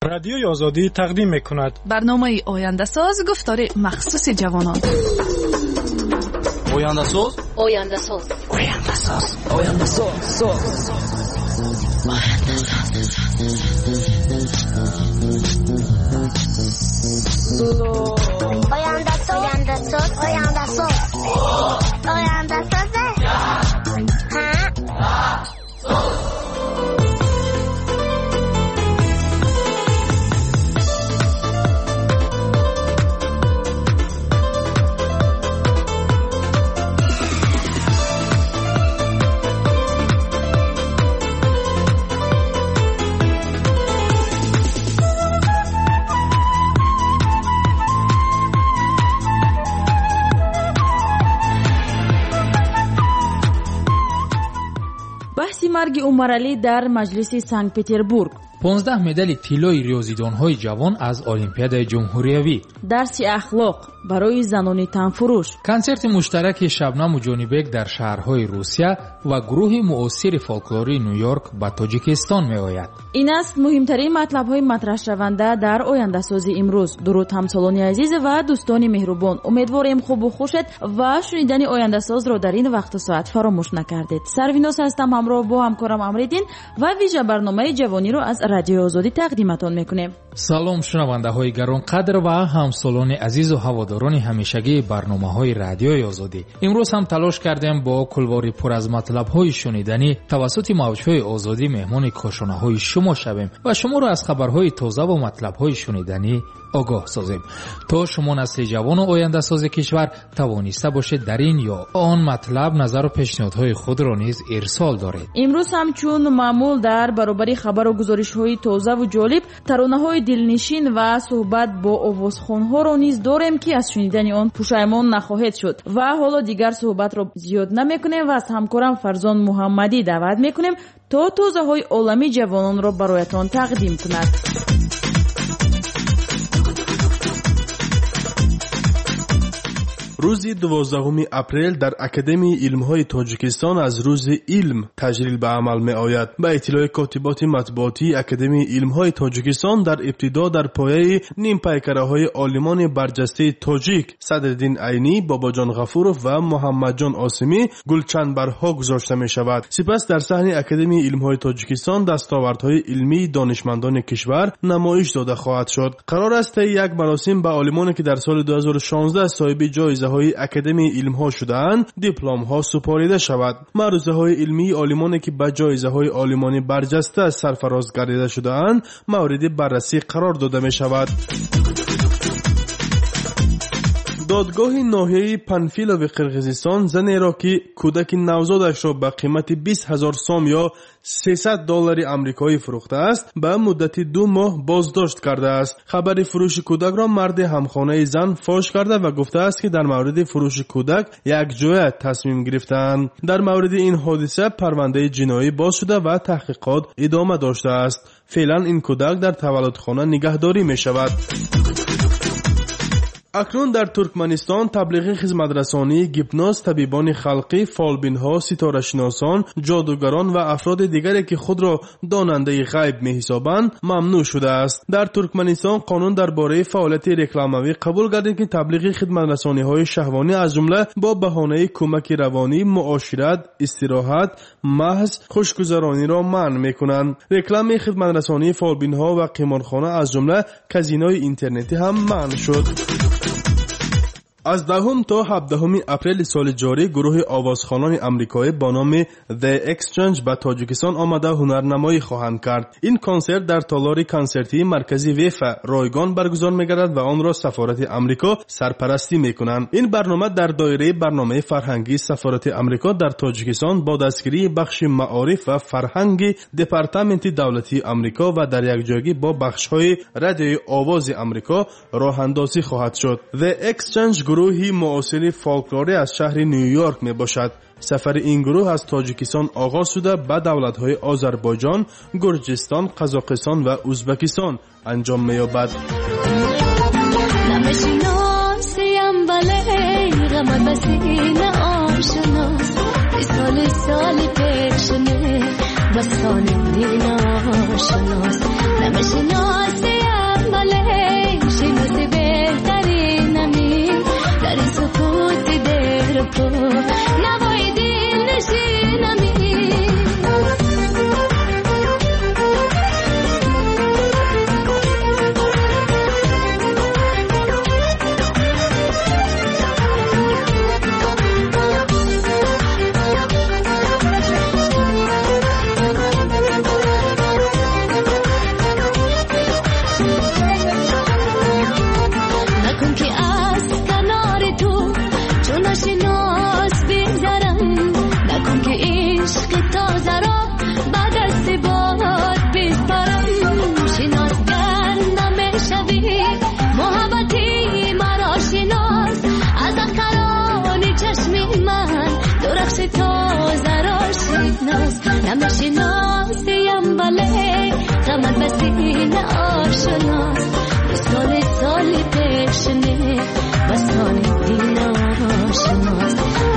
رادیوی آزادی تقدیم می‌کند برنامه آینده ساز گفتار مخصوص جوانان. آینده ساز آینده ساز آینده ساز آینده ساز آینده ساز آینده ساز آینده ساز آینده ساز مرگ عمرعلی در مجلس سنت پتربورگ. 15 مدال طلای ریاضیدان‌های جوان از المپیاد جمهوریوی. درس اخلاق برای زنان تنفروش. کنسرت مشترک شبنم و جانیبک در شهرهای روسیه و گروه مؤثر فولکلوری نیویورک به تاجیکستان می‌آید. این است مهمترین مطلب‌های مطرح شونده در آینده سازی امروز. درود همسالان عزیز و دوستان مهربان، امیدواریم خوب و خوشت و شنیدن آینده ساز را در این وقت و ساعت فراموش نکردید. سرویناس هستم، همراه با همکارم امریدین و ویژه برنامه جوانی را از رادیو آزادی تقدیمتان میکنیم. سلام شنونده‌های گرانقدر و همسالان عزیز و هواداران همیشگی برنامه‌های رادیوی آزادی. امروز هم تلاش کردیم با کلواری پر از مطلب‌های شنیدنی توسط موج‌های آزادی مهمان کاشانه‌های شما شویم و شما را از خبرهای تازه و مطلب‌های شنیدنی آگاه سازیم تا شما نسل جوان و آینده ساز کشور توانسته باشید در این یا آن مطلب نظر و پیشنهادهای خود را نیز ارسال دارید. امروز هم چون معمول در برابر خبر و گزارش‌های تازه و جالب ترانه‌های دلنشین و صحبت با آوازخوان‌ها را نیز داریم که از شنیدن آن پشیمان نخواهید شد و حالا دیگر صحبت را زیاد نمی‌کنیم و از همکارم فرزان محمدی دعوت می‌کنیم تا تازه‌های عالمی جوانان را برایتان تقدیم کند. روز 12 اپریل در اکادمی علم‌های تاجیکستان از روز علم تجلیل به عمل می‌آید. به اطلاع کاتبات مطبوعاتی اکادمی علم‌های تاجیکستان در ابتدا در پایه نیم پیکره‌های عالمان برجسته تاجیک صدرالدین عینی، باباجان غفورов و محمدجان آسمی گلچنبرها گذاشته می‌شود. سپس در صحن اکادمی علم‌های تاجیکستان دستاوردهای علمی دانشمندان کشور نمایش داده خواهد شد. قرار است یک مراسم به عالمانی که در سال 2016 صاحب جایزه های اکادمی علم ها شدند دیپلم ها سپاریده شود. معروضه های علمی عالمانی که به جایزه های عالمانی برجسته سرفراز گردیده شدند مورد بررسی قرار داده می شود. دادگاه ناحیه پنفیلو قرقیزستان زنی را که کودک نوزادش را به قیمت 20,000 سوم یا $300 آمریکایی فروخته است به مدت 2 ماه بازداشت کرده است. خبر فروش کودک را مرد همخانه زن فاش کرده و گفته است که در مورد فروش کودک یک جای تصمیم گرفتند. در مورد این حادثه پرونده جنایی باز شده و تحقیقات ادامه داشته است. فعلا این کودک در تولدخانه نگهداری می شود. اکنون در ترکمنستان تبلیغ خدمترسانی گیپنوز، طبیبان خلقی، فالبین‌ها، ستاره‌شناسان، جادوگران و افراد دیگری که خود را داننده غیب می‌حسابند ممنوع شده است. در ترکمنستان قانون درباره فعالیت رکلاموی قبول گردید که تبلیغ خدمترسانی‌های شهوانی از جمله با بهانه کمک روانی، معاشرت، استراحت، محض خوشگذرانی را منع می‌کنند. رکلام خدمترسانی فالبین‌ها و قمارخانه از جمله کازینوی اینترنتی هم منع شد. از 10 تا 17 اپریل سال جاری گروه آوازخوانان آمریکایی با نام The Exchange به تاجیکستان آمده هنرنمایی خواهند کرد. این کنسرت در تالار کنسرتی مرکزی ویفا رایگان برگزار می‌گردد و آن را سفارت آمریکا سرپرستی می‌کنند. این برنامه در دایره برنامه فرهنگی سفارت آمریکا در تاجیکستان با دستگیری بخش معارف و فرهنگی دپارتمنت دولتی آمریکا و در یکجایی با بخش‌های رادیوی آواز آمریکا راه اندازی خواهد شد. The Exchange گروهی معاصر فولکلوری از شهر نیویورک می باشد. سفر این گروه از تاجیکستان آغاز شده به دولت‌های آذربایجان، گرجستان، قزاقستان و ازبکستان انجام می‌یابد. تو نوای دل نشینمی نمیشناسیم ولی غمت بسین آشناس سال پیش نه و سال دین آشناس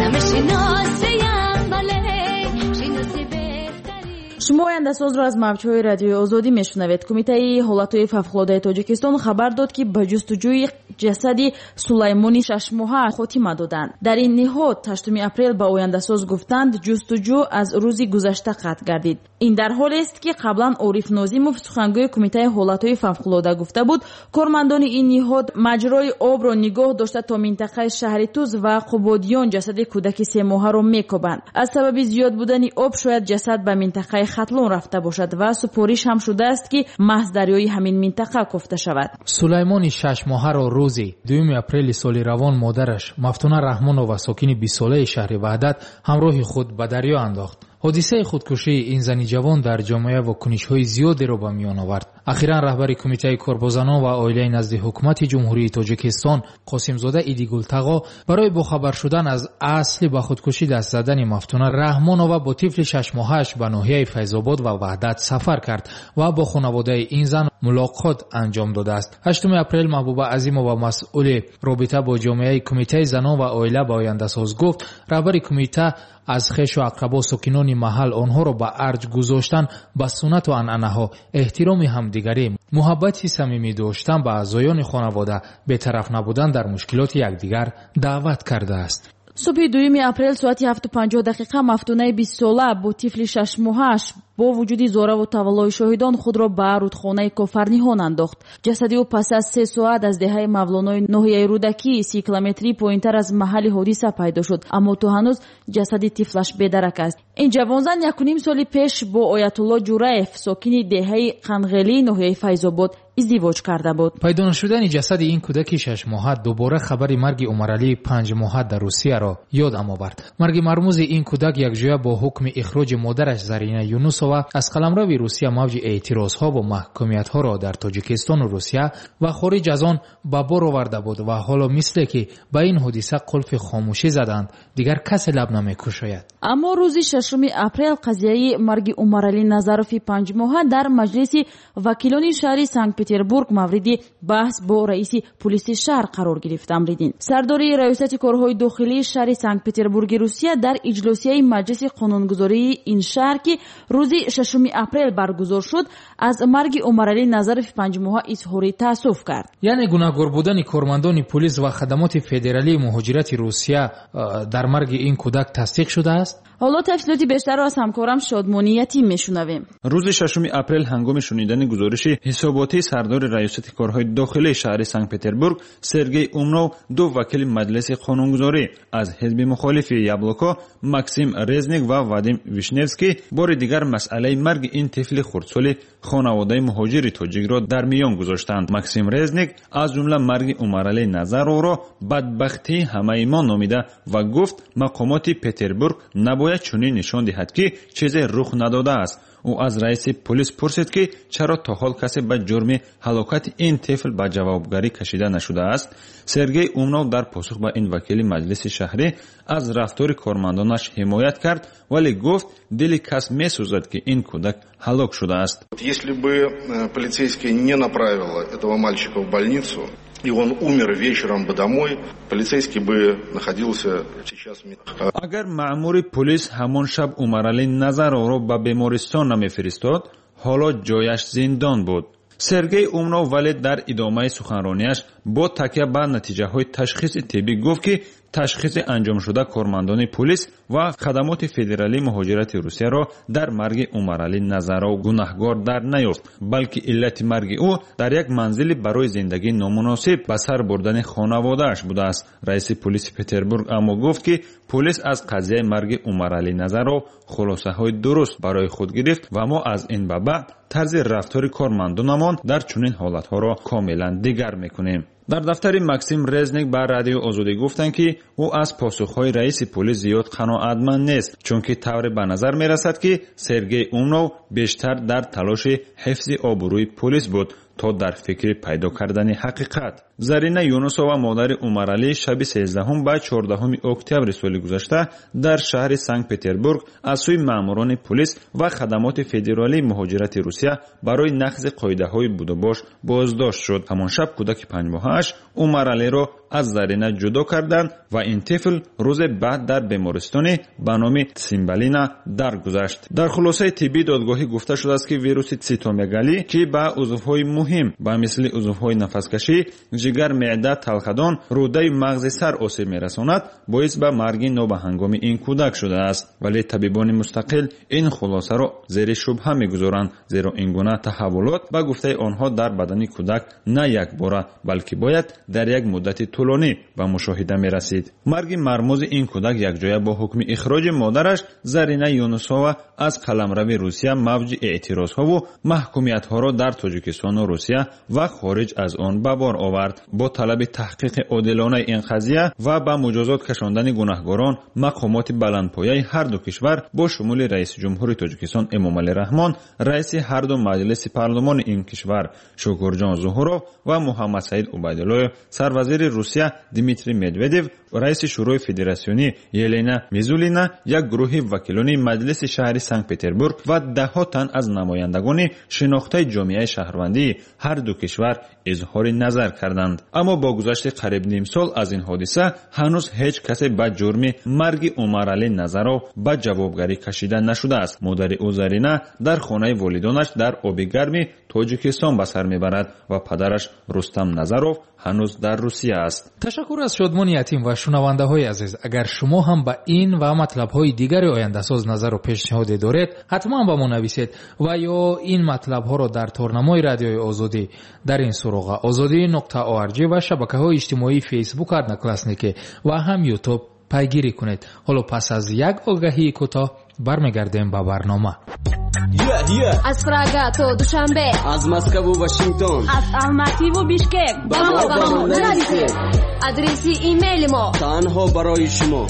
نمیشناسیم ولی شناسی بهتری. شما آینده ساز را از موجهای رادیوی آزادی میشنوید. کمیته حالتهای فوق‌العاده تاجیکستان خبر داد که به جستجوی جسدی سلیمانی 6 ماهه خاتمه دادند. در این نهاد 8 اپریل به آینده ساز گفتند جستجو از روز گذشته قطع گردید. این در حالی است که قبلا عارف ناظمов سخنگوی کمیته حالتهای فوق‌العاده گفته بود کارمندان این نهاد مجرای آب را نگاه داشته تا منطقه شهر توز و قبادیان جسد کودک 3 ماهه را میکوبند. از سبب زیاد بودن آب شاید جسد به منطقه ختلون رفته باشد و سپارش هم شده است که محض دریای همین منطقه کوفته شود. سلیمانی 6 ماهه را روزی 2 اپریل سال روان مادرش مفتونه رحمانова ساکن 20 ساله شهر وحدت همراه خود به دریا انداخت. حادثه خودکشی این زنی جوان در جامعه واکنش‌های زیادی را به میان آورد. اخیراً رهبر کمیته کاربازانان و عائله نزد حکومت جمهوری تاجیکستان قاسمزاده ایدیگولتاغا برای باخبر شدن از اصل به خودکشی دست زدن مفتونه رحمانова با طفل 6 ماهش به ناحیه فیض‌آباد و وحدت سفر کرد و با خانواده این زن ملاقات انجام داده است. 8 اپریل محبوبه عظیمова مسئول رابطه با جامعه کمیته زنان و عائله به آینده ساز گفت رهبر کمیته از خویش و اقربا ساکنان محل آنها را به ارج گذاشتن به سنت و عنعنه‌ها احترام همدیگری محبتی صمیمی داشتن به اعضایان خانواده بی‌طرف نبودن در مشکلات یکدیگر دعوت کرده است. صبح 2 اپریل ساعت 7:50 مفتونه 20 ساله با طفل 6 ماهش با وجود زاره و تولای شاهدان خود را به رودخانه کافرنیهان انداخت. جسد او پس از 3 ساعت از دهه مولانای ناحیه رودکی 30 کیلومتری پایین‌تر از محل حادثه پیدا شد، اما تو هنوز جسد طفلش بی‌درک است. این جوانزن 1.5 سال پیش با آیت الله جوریف ساکن دهه قنغلی ناحیه فیض‌آباد ازدواج کرده بود. پیدا نشدن جسد این کودک 6 ماهه دوباره خبر مرگ عمرعلی 5 ماهه در روسیه را یادم آورد. مرگ مرموز این کودک یک جویا با حکم اخراج مادرش زرینه یونوسова از قلمرو روسیه موج اعتراضها و محکومیت‌ها را در تاجیکستان و روسیه و خارج از آن به بار آورده بود و حالا مثل که به این حادثه قلف خاموشی زدند دیگر کسی لب نمی‌گشاید. اما روز 6 اپریل قضیه مرگ عمرعلی نظروف 5 ماهه در مجلس وکیلان شهر سنت پتربورگ مورد بحث با رئیس پلیس شهر قرار گرفت. امریدین سردار ریاست کارهای داخلی شهر سنت پتربورگ روسیه در اجلاسیه مجلس قانونگذاری این شهر که روز 6 اپریل برگزار شد از مرگ عمرعلی نظروف 5 ماهه اظهار تأسف کرد. یعنی گناهکار بودن کارمندان پلیس و خدمات فدرالی مهاجرت روسیه در مرگ این کودک تصدیق شده است. حالا تفصیلات بیشتر را از همکارم شادمانی یتیم میشنویم. روز 6 اپریل هنگام شنیدن گزارش حساباتی سردار ریاست کارهای داخلی شهر سنت پتربورگ سرگئی اومنو 2 وکیل مجلس قانونگذاری از حزب مخالف یابلوکو ماکسیم رزنیک و وادیم ویشنوسکی بار دیگر مسئله مرگ این طفل خردسال خانواده مهاجر تاجیک را در میان گذاشتند. ماکسیم رزنیک از جمله مرگ عمرعلی نظرو را بدبختی همه ما نامیده و گفت مقامات پتربورگ نباید چنین نشان دهد که چیزی رخ نداده است. او از رئیس پلیس پرسید که چرا تا حال کسی به جرم هلاکت این طفل به جوابگری کشیده نشده است. سرگئی اومنو در پاسخ به این وکیل مجلس شهری از رفتار کارمندانش حمایت کرد ولی گفت دل کس میسوزد که این کودک هلاک شده است. Если бы полицейский не направил этого мальчика в больницу, и он умер вечером бы домой, полицейский бы находился сейчас. اگر مأمور پلیس همان شب عمرعلی نظرو را به بیمارستان نمیفرستاد، حالا جایش زندان بود. سرگئی اومنو ولی در ادامه سخنرانیش با تکیه به نتیجه های تشخیص طبی گفت که تشخیص انجام شده کارمندان پلیس و خدمات فدرالی مهاجرت روسیه را در مرگ عمرعلی نظرا گناهکار در نیافت، بلکه علت مرگ او در یک منزل برای زندگی نامناسب به سر بردن خانواده‌اش بوده است. رئیس پلیس پتربورگ اما گفت که پلیس از قضیه مرگ عمرعلی نظرا خلاصه‌های درست برای خود گرفت و ما از این به بعد طرز رفتار کارمندانمان در چنین حالت‌ها را کاملا دیگر می‌کنیم. در دفتر مکسیم رزنیک بر رادیو آزادی گفتند که او از پاسخ‌های رئیس پلیس زیاد قناعتمند نیست، چون که طور به نظر می‌رسد که سرگئی اومنو بیشتر در تلاش حفظ آبروی پلیس بود تا در فکر پیدا کردن حقیقت. زرینا یونسووا مادر عمرعلی شب 13 به 14 اکتبر سال گذشته در شهر سنت پتربورگ از سوی ماموران پلیس و خدمات فدرالی مهاجرت روسیه برای نقض قاعده‌های بوداباش بازداشت شد. همان شب کودک 5 ماهه‌اش عمرعلی را از زرینا جدا کردند و این طفل روز بعد در بیمارستان به نام سیمبالینا درگذشت. در خلاصه طبی دادگاهی گفته شده است که ویروس سیتومگالی که به عضوهای مهم به مثل عضوهای نفسکشی، جگر، معده، تلخدان، روده مغز سر آسیب می‌رساند، باعث به مرگ نابهنگام این کودک شده است. ولی طبیبان مستقل این خلاصه را زیر شبهه می‌گذارند، زیرا این گونه تحولات به گفته آنها در بدن کودک نه یک باره بلکه باید در یک مدت طولانی به مشاهده می‌رسید. مرگ مرموز این کودک یکجای با حکم اخراج مادرش زرینا یونسووا از قلمرو روسیه موج اعتراض‌ها و محکومیت‌ها را در تاجیکستان و روسیه و خارج از آن به بار آورد. با طلب تحقیق عادلانه این قضیه و به مجازات کشاندن گناهکاران، مقامات بلندپایه هر دو کشور با شمول رئیس جمهور تاجیکستان امامعلی رحمان، رئیس هر دو مجلس پارلمان این کشور شوکرجان زوهروف و محمد سعید عبیدالله، سروزیر روسیه دیمیتری مدودیو و رئیس شورای فدراسیونی یلینا میزولینا، یک گروه وکیلان مجلس شهر سنت پتربورگ و ده‌ها تن از نمایندگان شناخته جامعه شهروندی هر دو کشور اظهار نظر کردند. اما با گذشت قریب نیم سال از این حادثه هنوز هیچ کسی به جرم مرگ عمرعلی نظرا به جوابگری کشیده نشده است. مادر او زرینا در خانه والدانش در آب گرم تاجیکستان به سر میبرد و پدرش رستم نظروف هنوز در روسیه است. تشکر از شادمان یتیم و شنونده های عزیز. اگر شما هم به این و مطلب های دیگر آینده ساز نظر و پیشنهاد دارید حتما به ما نویسید و یا این مطلب ها را در تورنمای رادیوی آزادی در این سراغ azadi.org و شبکه های اجتماعی فیسبوک ادناکلاسنیکی و هم یوتیوب پیگیری کنید. حالا پس از یک آگهی کوتاه برمیگردیم به برنامه. از پراگا تا دوشنبه، از مسکو و واشنگتن، از الماتی و بیشکک با ما نویسید. آدرس ایمیل ما تنها برای شما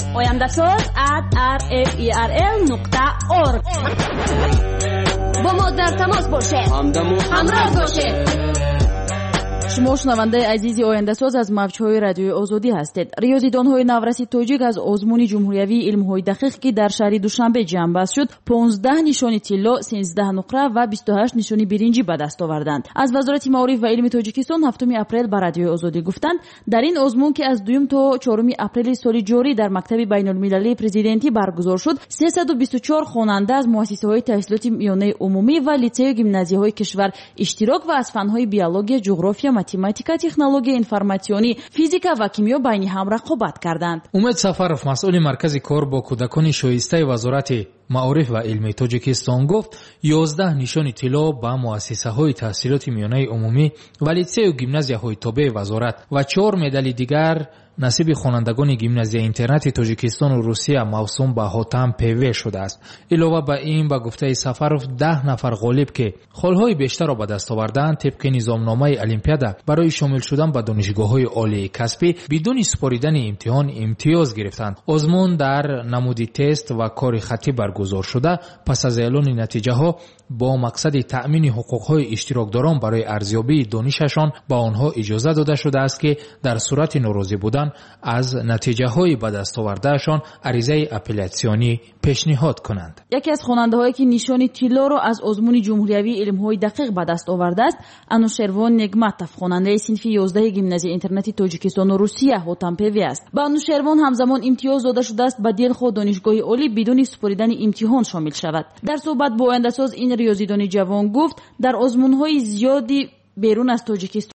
oyandasaz@rferl.org. با ما در تماس باشید، همراه باشید. شما شنونده عزیزی آینده‌ساز از موج‌های رادیوی آزادی هستید. ریاضیدان‌های نورسی تاجیک از آزمون جمهوریوی علم‌های دقیق که در شهر دوشنبه جنببست شد 15 نشانی طلا، 13 نقره و 28 نشانی برنجی به دست آوردند. از وزارت معارف و علم تاجیکستان 7 اپریل به رادیوی آزادی گفتند در این آزمون که از 2 تا 4 اپریل سال جاری در مکتب بین‌المللی پرزیدنتی برگزار شد، 324 خواننده از مؤسسه‌های تحصیلات میانه عمومی و لیسه و گیمنازیاهای کشور اشتراک و از فن‌های بیولوژی، جغرافیا، ماتماتیکا، تکنولوژی انفرماسیونی، فیزیکا و کیمیا بین هم رقابت کردند. امید سفرов مسئول مرکز کار با کودکان شایسته وزارت معارف و علم تاجیکستان گفت 11 نشان طلا به مؤسسه‌های تحصیلات میانه عمومی و لیسه و گیمنازیاهای تابع وزارت و 4 مدال دیگر نصیب خوانندگان گیمنازیا اینترنت تاجیکستان و روسیه موسوم به حاتم پیوی شده است. علاوه بر این به گفته سفرov 10 نفر غالب که خالهای بیشتر را به دست آوردند طبق نظامنامه المپیادا برای شامل شدن به دانشگاه‌های عالی کسبی بدون سپاریدن امتحان امتیاز گرفتند. آزمون در نمودی تست و کار خطی برگزار شده پس از اعلان نتیجه ها با مقصد تأمین حقوق‌های اشتراکداران برای ارزیابی دانششان با آنها اجازه داده شده است که در صورت ناراضی بودن از نتیجه‌های به دست آوردهشان عریضه اپلیاسیونی پیشنهاد کنند. یکی از خواننده‌هایی که نشان طلا را از آزمون جمهوریوی علم‌های دقیق به دست آورده است انوشروان نگماتوف، خواننده صنف 11 گیمنازی اینترنت تاجیکستان و روسیه حاتم پیوی است. به انوشروان همزمان امتیاز داده شده است به دلخواه دانشگاه عالی بدون سپاریدن امتحان شامل شود. در صحبت با آینده‌ساز این ریاضیدان جوان گفت در آزمون‌های زیادی بیرون از تاجیکستان